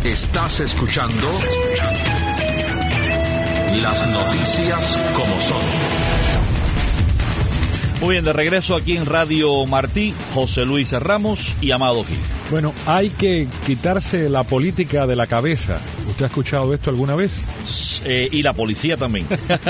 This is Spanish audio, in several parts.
Estás escuchando las noticias como son. Muy bien, de regreso aquí en Radio Martí, José Luis Ramos y Amado Gil. Bueno, hay que quitarse la política de la cabeza. ¿Usted ha escuchado esto alguna vez? Y la policía también.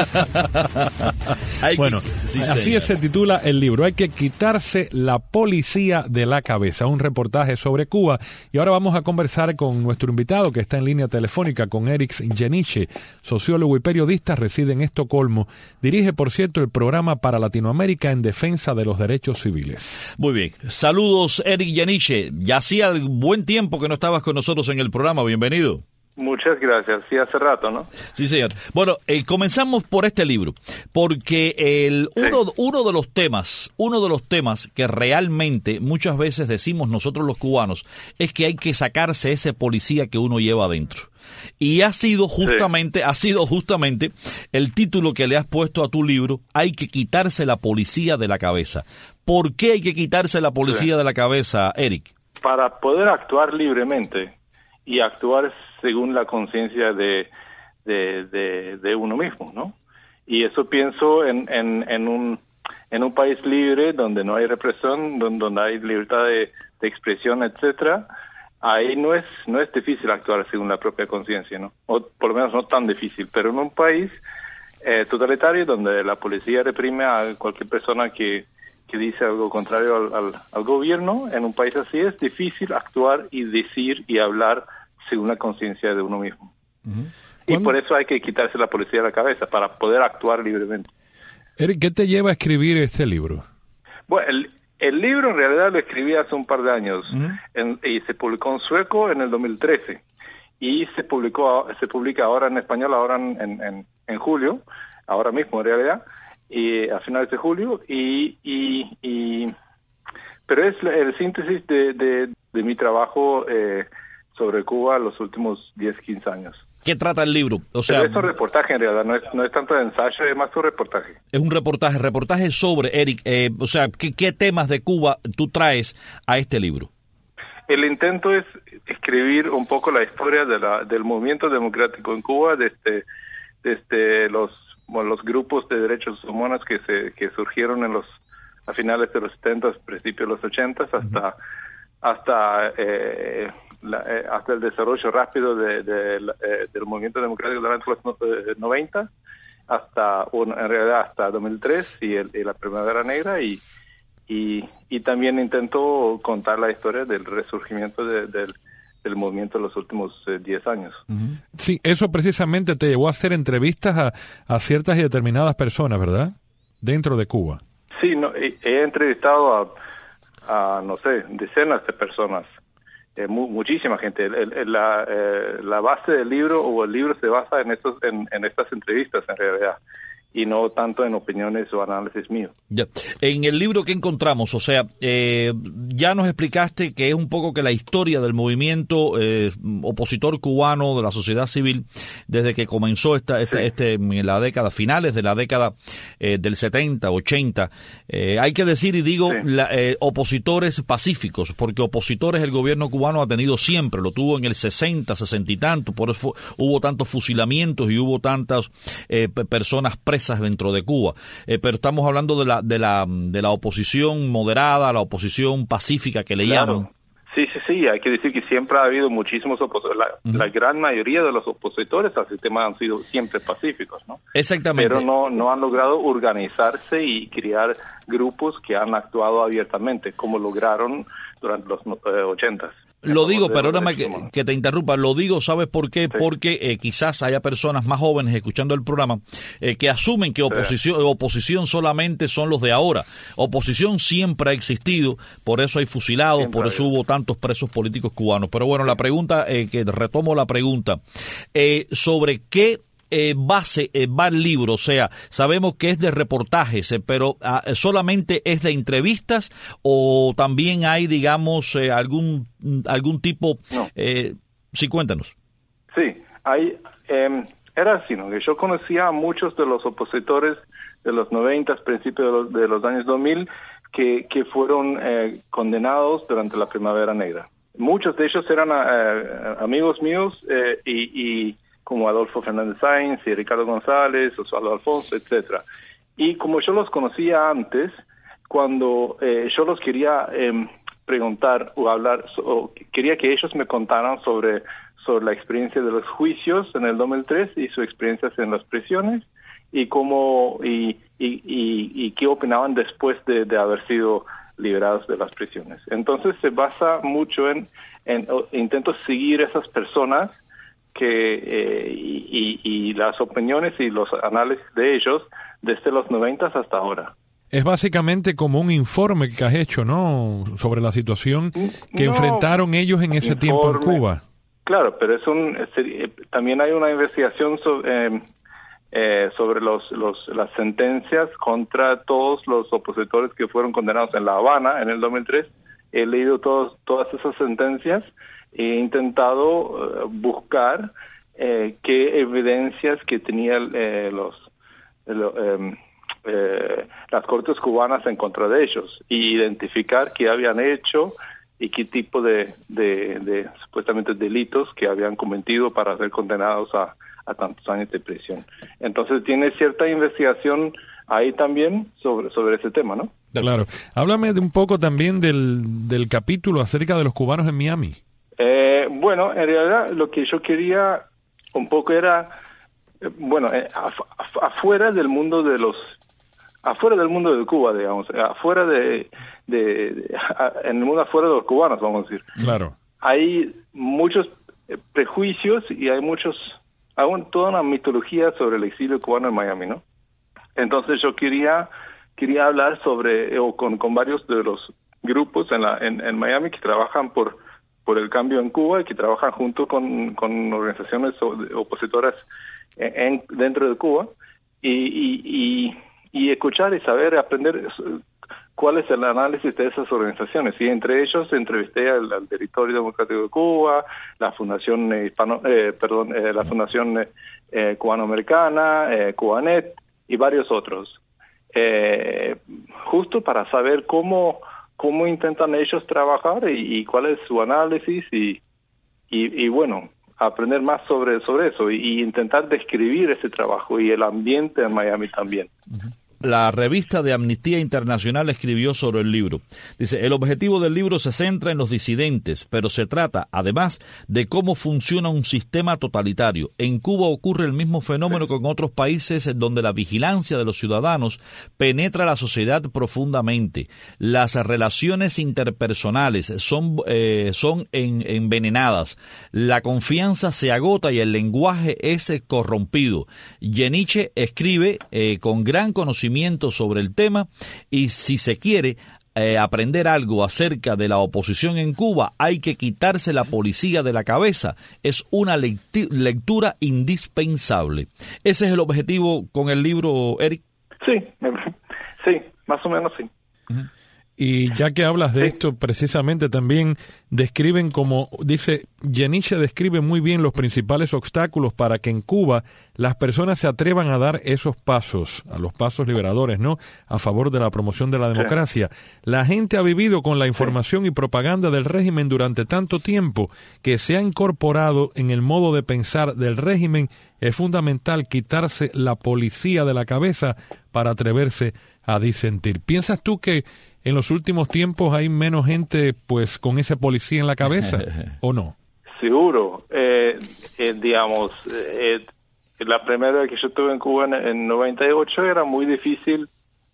Así se titula el libro. Hay que quitarse la policía de la cabeza. Un reportaje sobre Cuba. Y ahora vamos a conversar con nuestro invitado que está en línea telefónica, con Erik Jeniche, sociólogo y periodista, reside en Estocolmo. Dirige, por cierto, el programa para Latinoamérica en defensa de los derechos civiles. Muy bien. Saludos, Erik Jeniche. Ya hacía buen tiempo que no estabas con nosotros en el programa. Bienvenido. Muchas gracias. Sí, hace rato, ¿no? Sí, señor. Bueno, comenzamos por este libro, porque uno de los temas que realmente muchas veces decimos nosotros los cubanos es que hay que sacarse ese policía que uno lleva adentro. Y ha sido justamente el título que le has puesto a tu libro, Hay que quitarse la policía de la cabeza. ¿Por qué hay que quitarse la policía de la cabeza, Erik? Para poder actuar libremente y actuar según la conciencia de uno mismo, ¿no? Y eso pienso en un país libre donde no hay represión, donde hay libertad de expresión, etcétera. Ahí no es difícil actuar según la propia conciencia, ¿no? O por lo menos no tan difícil, pero en un país totalitario donde la policía reprime a cualquier persona que dice algo contrario al gobierno, en un país así es difícil actuar y decir y hablar según la conciencia de uno mismo. Uh-huh. Y por eso hay que quitarse la policía de la cabeza, para poder actuar libremente. Erik, ¿qué te lleva a escribir este libro? Bueno, el libro en realidad lo escribí hace un par de años, uh-huh. Y se publicó en sueco en el 2013. Y se publica ahora en español, ahora en julio, ahora mismo en realidad, y a finales de julio, pero es el síntesis de mi trabajo sobre Cuba los últimos 10-15 años. ¿Qué trata el libro? O sea, pero es un reportaje en realidad, no es tanto de ensayo, es más un reportaje. Es un reportaje sobre, Erik, o sea, ¿qué temas de Cuba tú traes a este libro? El intento es escribir un poco la historia del movimiento democrático en Cuba, desde los grupos de derechos humanos que surgieron a finales de los 70, principios de los 80, hasta el desarrollo rápido del movimiento democrático durante los 90, en realidad hasta 2003 y la Primavera Negra, y también intento contar la historia del resurgimiento del movimiento en los últimos 10 años. Uh-huh. Sí, eso precisamente te llevó a hacer entrevistas a ciertas y determinadas personas, ¿verdad? Dentro de Cuba. Sí, he entrevistado a no sé, decenas de personas, muchísima gente. La base del libro, o el libro se basa en estas entrevistas en realidad, y no tanto en opiniones o análisis míos. Ya. En el libro que encontramos, o sea, ya nos explicaste que es un poco que la historia del movimiento opositor cubano, de la sociedad civil, desde que comenzó en la década, finales de la década del 70, 80, hay que decir, y digo, opositores pacíficos, porque opositores el gobierno cubano ha tenido siempre, lo tuvo en el 60, 60 y tanto, por eso hubo tantos fusilamientos y hubo tantas personas presas dentro de Cuba, pero estamos hablando de la oposición moderada, la oposición pacífica que le llaman. Sí, hay que decir que siempre ha habido muchísimos opositores, la gran mayoría de los opositores al sistema han sido siempre pacíficos, ¿no? Exactamente. Pero no han logrado organizarse y crear grupos que han actuado abiertamente, como lograron durante los 80s. Lo digo, perdóname que te interrumpa, lo digo, ¿sabes por qué? Sí. Porque quizás haya personas más jóvenes escuchando el programa que asumen que oposición solamente son los de ahora. Oposición siempre ha existido, por eso hay fusilados, por eso hubo tantos presos políticos cubanos. Pero bueno, la pregunta, que retomo la pregunta, sobre qué base va el libro, o sea, sabemos que es de reportajes, pero ¿solamente es de entrevistas o también hay, digamos, algún tipo? No. Sí, cuéntanos. Sí, era así, ¿no? Que yo conocía a muchos de los opositores de los 90, principios de los años 2000, que fueron condenados durante la Primavera Negra. muchos de ellos eran amigos míos, y como Adolfo Fernández Sáenz y Ricardo González, Osvaldo Alfonso, etcétera. Y como yo los conocía antes, cuando yo los quería preguntar o hablar, o quería que ellos me contaran sobre la experiencia de los juicios en el 2003 y sus experiencias en las prisiones, y cómo y qué opinaban después de haber sido liberados de las prisiones. Entonces se basa mucho en intento seguir esas personas y las opiniones y los análisis de ellos desde los 90 hasta ahora. Es básicamente como un informe que has hecho, ¿no?, sobre la situación que enfrentaron ellos en ese tiempo en Cuba. Claro, pero también hay una investigación sobre las sentencias contra todos los opositores que fueron condenados en La Habana en el 2003. He leído todas esas sentencias e he intentado buscar qué evidencias que tenían las cortes cubanas en contra de ellos, y identificar qué habían hecho y qué tipo de supuestamente delitos que habían cometido para ser condenados a tantos años de prisión. Entonces tiene cierta investigación ahí también sobre ese tema, ¿no? Claro. Háblame de un poco también del capítulo acerca de los cubanos en Miami. Bueno, en realidad lo que yo quería un poco era, afuera del mundo de Cuba, digamos, en el mundo afuera de los cubanos, vamos a decir. Claro. Hay muchos prejuicios y hay toda una mitología sobre el exilio cubano en Miami, ¿no? Entonces yo quería hablar con varios de los grupos en Miami que trabajan por el cambio en Cuba y que trabajan junto con organizaciones opositoras dentro de Cuba, y escuchar y saber, aprender cuál es el análisis de esas organizaciones. Y entre ellos entrevisté al Territorio Democrático de Cuba, la Fundación la Fundación Cubanoamericana, Cubanet y varios otros, justo para saber cómo intentan ellos trabajar y cuál es su análisis y bueno, aprender más sobre eso y intentar describir ese trabajo y el ambiente en Miami también. La revista de Amnistía Internacional escribió sobre el libro. Dice, el objetivo del libro se centra en los disidentes, pero se trata, además, de cómo funciona un sistema totalitario. En Cuba ocurre el mismo fenómeno que en otros países donde la vigilancia de los ciudadanos penetra la sociedad profundamente. Las relaciones interpersonales son envenenadas. La confianza se agota y el lenguaje es corrompido. Yeniche escribe con gran conocimiento sobre el tema, y si se quiere aprender algo acerca de la oposición en Cuba, hay que quitarse la policía de la cabeza. Es una lectura indispensable. ¿Ese es el objetivo con el libro, Eric? Sí, más o menos sí. Uh-huh. Y ya que hablas de esto, precisamente también describen, como dice, Yeniche describe muy bien los principales obstáculos para que en Cuba las personas se atrevan a dar esos pasos, a los pasos liberadores, ¿no?, a favor de la promoción de la democracia. La gente ha vivido con la información y propaganda del régimen durante tanto tiempo que se ha incorporado en el modo de pensar del régimen. Es fundamental quitarse la policía de la cabeza para atreverse a disentir. ¿Piensas tú que en los últimos tiempos hay menos gente pues con ese policía en la cabeza o no? Seguro. La primera vez que yo estuve en Cuba en 98 era muy difícil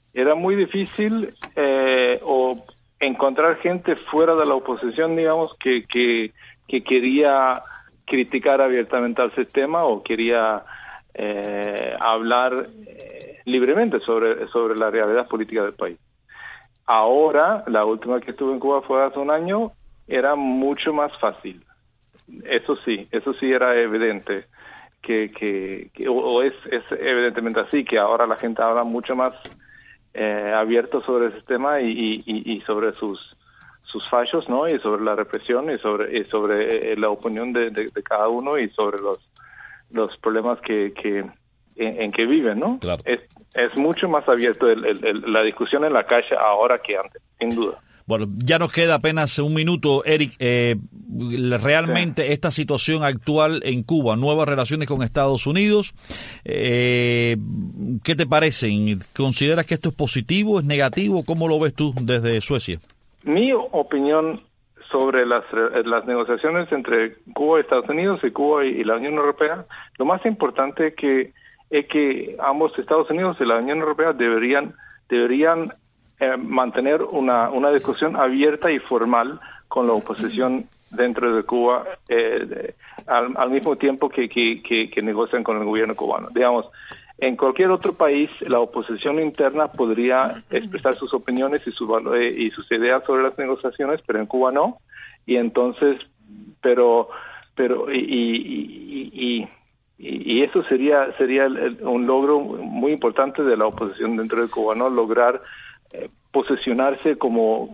o encontrar gente fuera de la oposición, digamos, que quería criticar abiertamente al sistema o quería hablar libremente sobre la realidad política del país. Ahora, la última que estuve en Cuba fue hace un año, era mucho más fácil. Eso sí era evidente, que es evidentemente así, que ahora la gente habla mucho más abierto sobre el sistema y sobre sus fallos, ¿no? Y sobre la represión y sobre la opinión de cada uno y sobre los problemas en que viven, ¿no? Claro. Es mucho más abierto la discusión en la calle ahora que antes, sin duda. Bueno, ya nos queda apenas un minuto, Eric. Realmente esta situación actual en Cuba, nuevas relaciones con Estados Unidos, ¿qué te parecen? ¿Consideras que esto es positivo, es negativo? ¿Cómo lo ves tú desde Suecia? Mi opinión sobre las negociaciones entre Cuba y Estados Unidos y Cuba y la Unión Europea, lo más importante es que ambos Estados Unidos y la Unión Europea deberían mantener una discusión abierta y formal con la oposición dentro de Cuba al mismo tiempo que negocian con el gobierno cubano. Digamos, en cualquier otro país la oposición interna podría expresar sus opiniones y sus ideas sobre las negociaciones, pero en Cuba no. Y entonces, y eso sería un logro muy importante de la oposición dentro de Cuba, ¿no? Lograr posicionarse como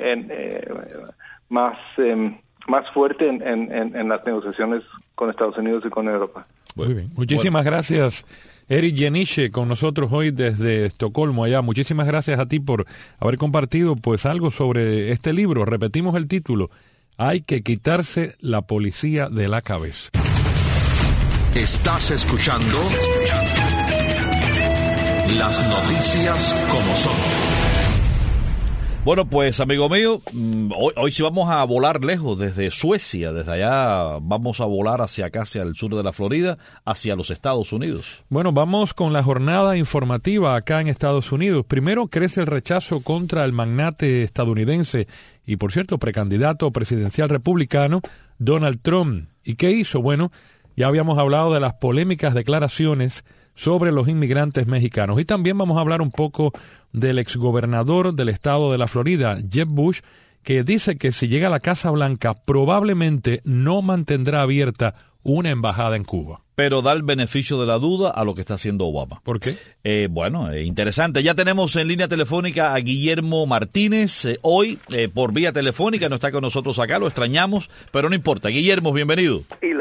más fuerte en las negociaciones con Estados Unidos y con Europa. Muy bien. Muchísimas gracias, Eric Jeniche, con nosotros hoy desde Estocolmo, allá. Muchísimas gracias a ti por haber compartido pues algo sobre este libro. Repetimos el título: Hay que quitarse la policía de la cabeza. Estás escuchando las noticias como son. Bueno, pues amigo mío, hoy sí vamos a volar lejos desde Suecia, desde allá vamos a volar hacia acá, hacia el sur de la Florida, hacia los Estados Unidos. Bueno, vamos con la jornada informativa acá en Estados Unidos. Primero, crece el rechazo contra el magnate estadounidense y, por cierto, precandidato presidencial republicano, Donald Trump. ¿Y qué hizo? Bueno, ya habíamos hablado de las polémicas declaraciones sobre los inmigrantes mexicanos. Y también vamos a hablar un poco del exgobernador del estado de la Florida, Jeb Bush, que dice que si llega a la Casa Blanca probablemente no mantendrá abierta una embajada en Cuba. Pero da el beneficio de la duda a lo que está haciendo Obama. ¿Por qué? Interesante. Ya tenemos en línea telefónica a Guillermo Martínez. Hoy, por vía telefónica, no está con nosotros acá, lo extrañamos, pero no importa. Guillermo, bienvenido.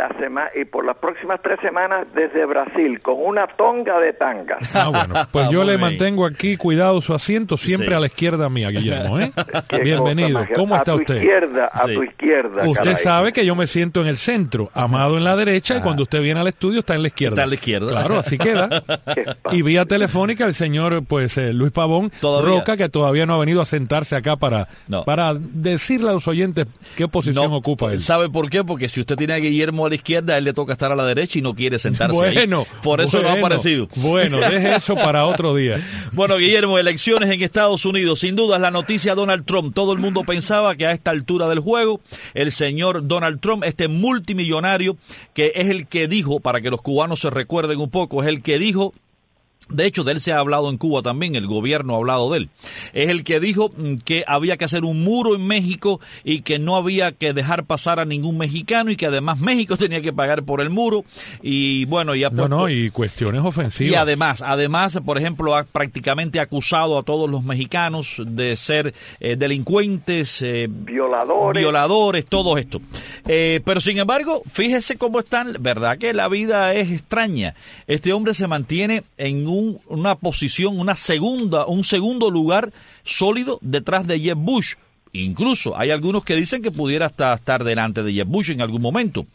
Y por las próximas 3 semanas desde Brasil, con una tonga de tangas. Bueno, pues yo le mantengo aquí cuidado su asiento, siempre a la izquierda mía, Guillermo. Bienvenido. ¿Cómo está usted? A tu izquierda. Usted caray. sabe que yo me siento en el centro, Amado en la derecha, y cuando usted viene al estudio está en la izquierda. Está a la izquierda. Claro, así queda. Y vía telefónica el señor Luis Pavón Roca, que todavía no ha venido a sentarse acá para decirle a los oyentes qué posición ocupa él. ¿Sabe por qué? Porque si usted tiene a Guillermo a la izquierda, a él le toca estar a la derecha y no quiere sentarse ahí. Por eso no ha aparecido. Bueno, deje eso para otro día. Bueno, Guillermo, elecciones en Estados Unidos. Sin duda es la noticia Donald Trump. Todo el mundo pensaba que a esta altura del juego, el señor Donald Trump, este multimillonario, que es el que dijo, para que los cubanos se recuerden un poco, es el que dijo, de hecho, de él se ha hablado en Cuba también, el gobierno ha hablado de él. Es el que dijo que había que hacer un muro en México y que no había que dejar pasar a ningún mexicano y que además México tenía que pagar por el muro. Y bueno, y y cuestiones ofensivas. Y además, por ejemplo, ha prácticamente acusado a todos los mexicanos de ser delincuentes, violadores, todo esto. Pero sin embargo, fíjese cómo están, verdad que la vida es extraña. Este hombre se mantiene en una posición, un segundo lugar sólido detrás de Jeb Bush. Incluso hay algunos que dicen que pudiera hasta estar delante de Jeb Bush en algún momento.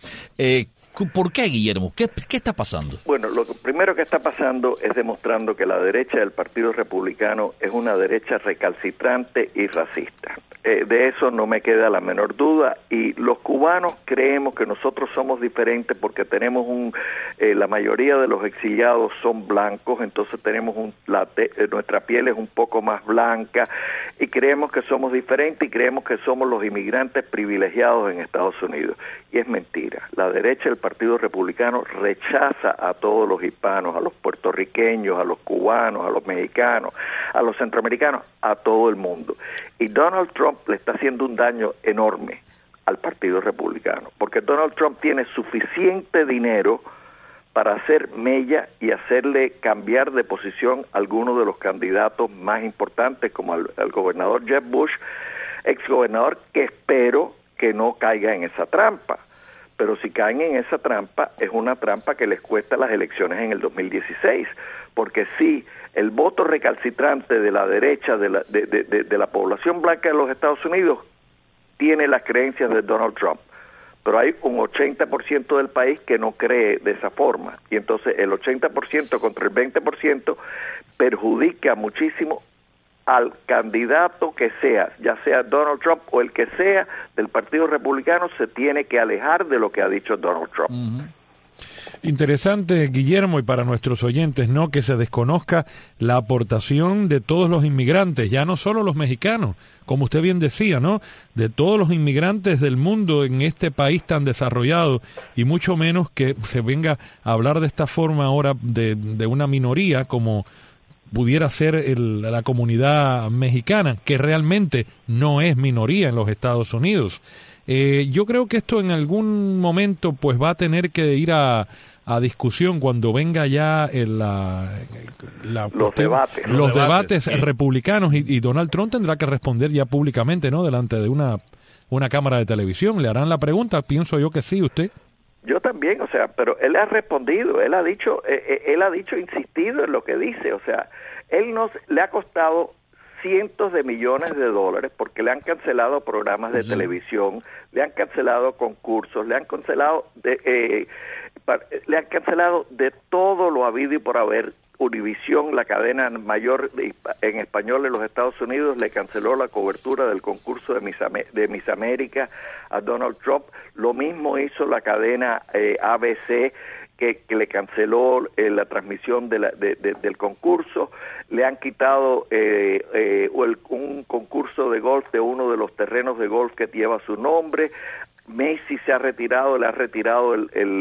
¿Por qué, Guillermo? ¿Qué está pasando? Bueno, lo primero que está pasando es demostrando que la derecha del Partido Republicano es una derecha recalcitrante y racista. De eso no me queda la menor duda, y los cubanos creemos que nosotros somos diferentes porque tenemos la mayoría de los exiliados son blancos, entonces tenemos nuestra piel es un poco más blanca y creemos que somos diferentes y creemos que somos los inmigrantes privilegiados en Estados Unidos. Y es mentira. La derecha del Partido Republicano rechaza a todos los hispanos, a los puertorriqueños, a los cubanos, a los mexicanos, a los centroamericanos, a todo el mundo. Y Donald Trump le está haciendo un daño enorme al Partido Republicano, porque Donald Trump tiene suficiente dinero para hacer mella y hacerle cambiar de posición a algunos de los candidatos más importantes, como al gobernador Jeb Bush, exgobernador, que espero que no caiga en esa trampa. pero si caen en esa trampa, es una trampa que les cuesta las elecciones en el 2016, porque sí, el voto recalcitrante de la derecha, de la población blanca de los Estados Unidos, tiene las creencias de Donald Trump, pero hay un 80% del país que no cree de esa forma, y entonces el 80% contra el 20% perjudica muchísimo al candidato que sea, ya sea Donald Trump o el que sea del Partido Republicano, se tiene que alejar de lo que ha dicho Donald Trump. Uh-huh. Interesante, Guillermo, y para nuestros oyentes, ¿no?, que se desconozca la aportación de todos los inmigrantes, ya no solo los mexicanos, como usted bien decía, ¿no?, de todos los inmigrantes del mundo en este país tan desarrollado, y mucho menos que se venga a hablar de esta forma ahora de una minoría como pudiera ser la comunidad mexicana, que realmente no es minoría en los Estados Unidos. Yo creo que esto en algún momento pues va a tener que ir a discusión cuando venga ya los debates republicanos, y Donald Trump tendrá que responder ya públicamente, ¿no?, delante de una cámara de televisión. ¿Le harán la pregunta? Pienso yo que sí. ¿Usted? Yo también, o sea, pero él ha respondido, él ha dicho, insistido en lo que dice, o sea, le ha costado cientos de millones de dólares porque le han cancelado programas de televisión, le han cancelado concursos, le han cancelado de todo lo habido y por haber. Univision, la cadena mayor en español en los Estados Unidos, le canceló la cobertura del concurso de Miss América a Donald Trump. Lo mismo hizo la cadena ABC, que le canceló la transmisión del concurso. Le han quitado un concurso de golf de uno de los terrenos de golf que lleva su nombre. Macy's se ha retirado, le ha retirado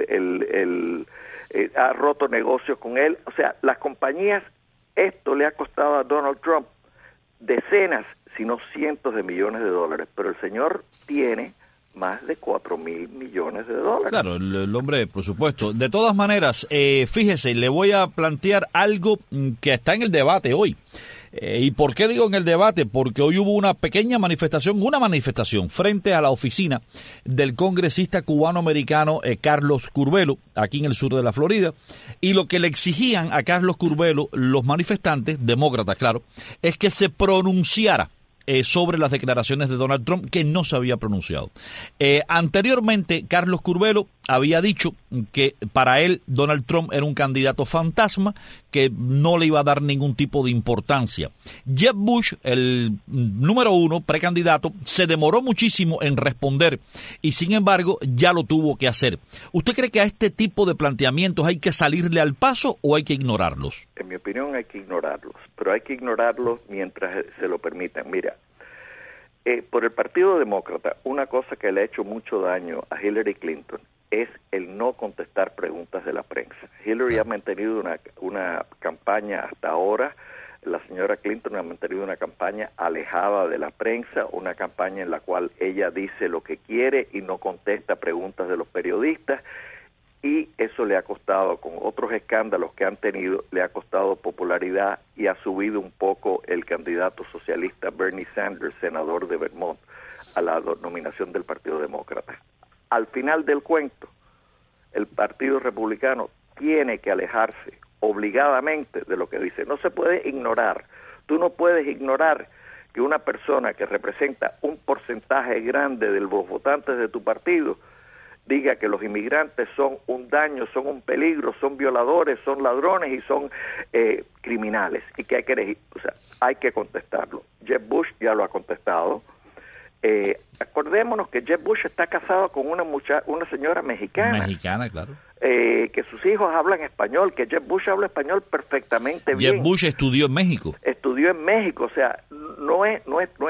ha roto negocios con él. O sea, las compañías, esto le ha costado a Donald Trump decenas, si no cientos de millones de dólares, pero el señor tiene más de 4,000 millones de dólares. Claro, el hombre, por supuesto. De todas maneras, fíjese, le voy a plantear algo que está en el debate hoy. ¿Y por qué digo en el debate? Porque hoy hubo una manifestación frente a la oficina del congresista cubano-americano Carlos Curbelo, aquí en el sur de la Florida, y lo que le exigían a Carlos Curbelo, los manifestantes, demócratas, claro, es que se pronunciara sobre las declaraciones de Donald Trump, que no se había pronunciado. Anteriormente, Carlos Curbelo había dicho que para él Donald Trump era un candidato fantasma, que no le iba a dar ningún tipo de importancia. Jeb Bush, el número 1 precandidato, se demoró muchísimo en responder y sin embargo ya lo tuvo que hacer. ¿Usted cree que a este tipo de planteamientos hay que salirle al paso o hay que ignorarlos? En mi opinión hay que ignorarlos, pero hay que ignorarlos mientras se lo permitan. Mira, por el Partido Demócrata, una cosa que le ha hecho mucho daño a Hillary Clinton es el no contestar preguntas de la prensa. Hillary ha mantenido una campaña hasta ahora, la señora Clinton ha mantenido una campaña alejada de la prensa, una campaña en la cual ella dice lo que quiere y no contesta preguntas de los periodistas, y eso le ha costado, con otros escándalos que han tenido, le ha costado popularidad y ha subido un poco el candidato socialista Bernie Sanders, senador de Vermont, a la nominación del Partido Demócrata. Al final del cuento, el Partido Republicano tiene que alejarse obligadamente de lo que dice. No se puede ignorar. Tú no puedes ignorar que una persona que representa un porcentaje grande de los votantes de tu partido diga que los inmigrantes son un daño, son un peligro, son violadores, son ladrones y son criminales, y que hay que contestarlo. Jeb Bush ya lo ha contestado. Acordémonos que Jeb Bush está casado con una señora mexicana. Mexicana, claro. Que sus hijos hablan español, que Jeb Bush habla español perfectamente bien. Jeb Bush estudió en México. O sea, no es,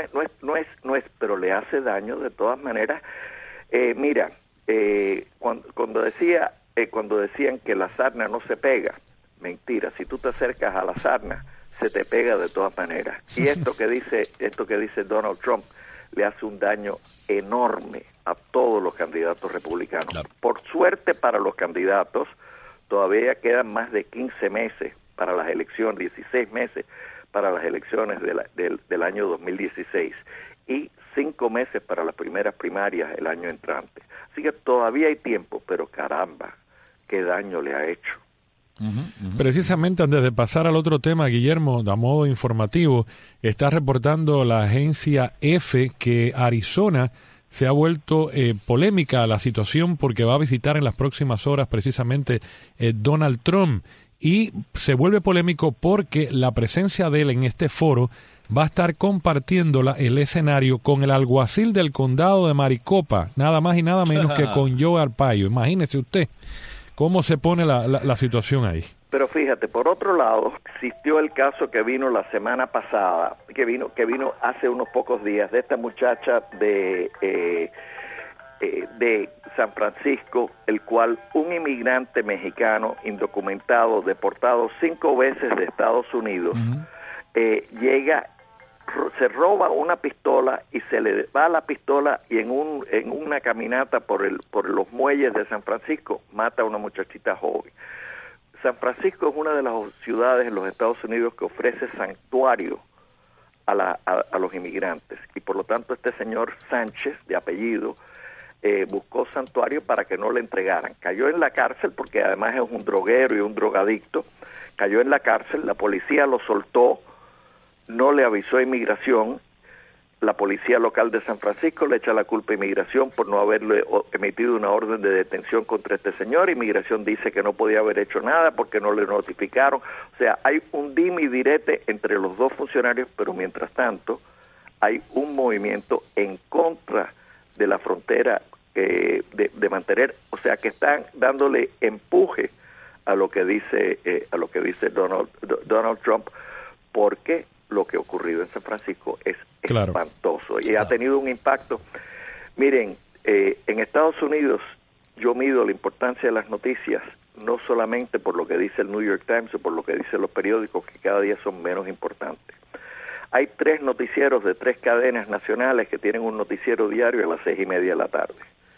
pero le hace daño de todas maneras. Mira, cuando decían que la sarna no se pega, mentira. Si tú te acercas a la sarna, se te pega de todas maneras. Y esto que dice Donald Trump le hace un daño enorme a todos los candidatos republicanos. Claro. Por suerte para los candidatos, todavía quedan más de 15 meses para las elecciones, 16 meses para las elecciones del año 2016. Y 5 meses para las primeras primarias el año entrante. Así que todavía hay tiempo, pero caramba, qué daño le ha hecho. Precisamente antes de pasar al otro tema, Guillermo, a modo informativo, está reportando la agencia EFE que Arizona se ha vuelto polémica la situación porque va a visitar en las próximas horas precisamente Donald Trump, y se vuelve polémico porque la presencia de él en este foro va a estar compartiéndola el escenario con el alguacil del condado de Maricopa, nada más y nada menos que con Joe Arpaio. Imagínese usted cómo se pone la situación ahí. Pero fíjate, por otro lado, existió el caso que vino la semana pasada, que vino hace unos pocos días, de esta muchacha de San Francisco, el cual un inmigrante mexicano indocumentado, deportado 5 veces de Estados Unidos, llega, se roba una pistola y se le va la pistola y en una caminata por los muelles de San Francisco mata a una muchachita joven. San Francisco es una de las ciudades en los Estados Unidos que ofrece santuario a los inmigrantes, y por lo tanto este señor Sánchez, de apellido, buscó santuario para que no le entregaran. Cayó en la cárcel porque además es un droguero y un drogadicto. Cayó en la cárcel, la policía lo soltó, no le avisó a inmigración. La policía local de San Francisco le echa la culpa a inmigración por no haberle emitido una orden de detención contra este señor. Inmigración dice que no podía haber hecho nada porque no le notificaron. O sea, hay un dime y direte entre los dos funcionarios, pero mientras tanto hay un movimiento en contra de la frontera de mantener, o sea, que están dándole empuje a lo que dice Donald Trump, porque lo que ha ocurrido en San Francisco es espantoso y ha tenido un impacto. Miren, en Estados Unidos yo mido la importancia de las noticias no solamente por lo que dice el New York Times o por lo que dicen los periódicos, que cada día son menos importantes. Hay 3 noticieros de 3 cadenas nacionales que tienen un noticiero diario a las 6:30 de la tarde.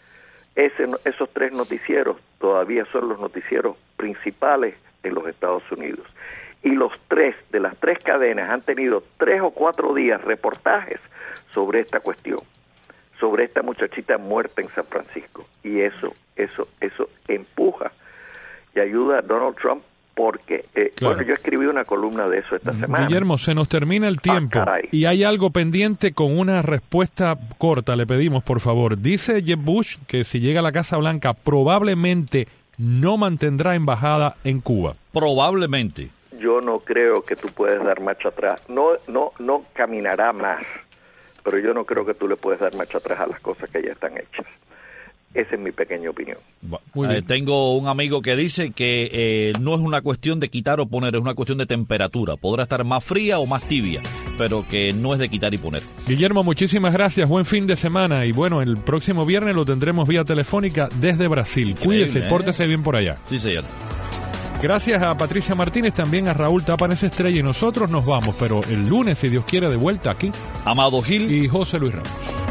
Esos 3 noticieros todavía son los noticieros principales en los Estados Unidos. Y los 3 de las 3 cadenas han tenido 3 o 4 días reportajes sobre esta cuestión, sobre esta muchachita muerta en San Francisco. Y eso empuja y ayuda a Donald Trump porque, bueno, yo escribí una columna de eso esta semana. Guillermo, se nos termina el tiempo y hay algo pendiente con una respuesta corta, le pedimos por favor. Dice Jeb Bush que si llega a la Casa Blanca probablemente no mantendrá embajada en Cuba. Probablemente. Yo no creo que tú puedes dar marcha atrás. No caminará más, pero yo no creo que tú le puedes dar marcha atrás a las cosas que ya están hechas. Esa es mi pequeña opinión. Tengo un amigo que dice que no es una cuestión de quitar o poner, es una cuestión de temperatura. Podrá estar más fría o más tibia, pero que no es de quitar y poner. Guillermo, muchísimas gracias. Buen fin de semana. Y bueno, el próximo viernes lo tendremos vía telefónica desde Brasil. Cuídese, pórtese bien por allá. Sí, señor. Gracias a Patricia Martínez, también a Raúl Tapanes Estrella, y nosotros nos vamos, pero el lunes, si Dios quiere, de vuelta aquí. Amado Gil y José Luis Ramos.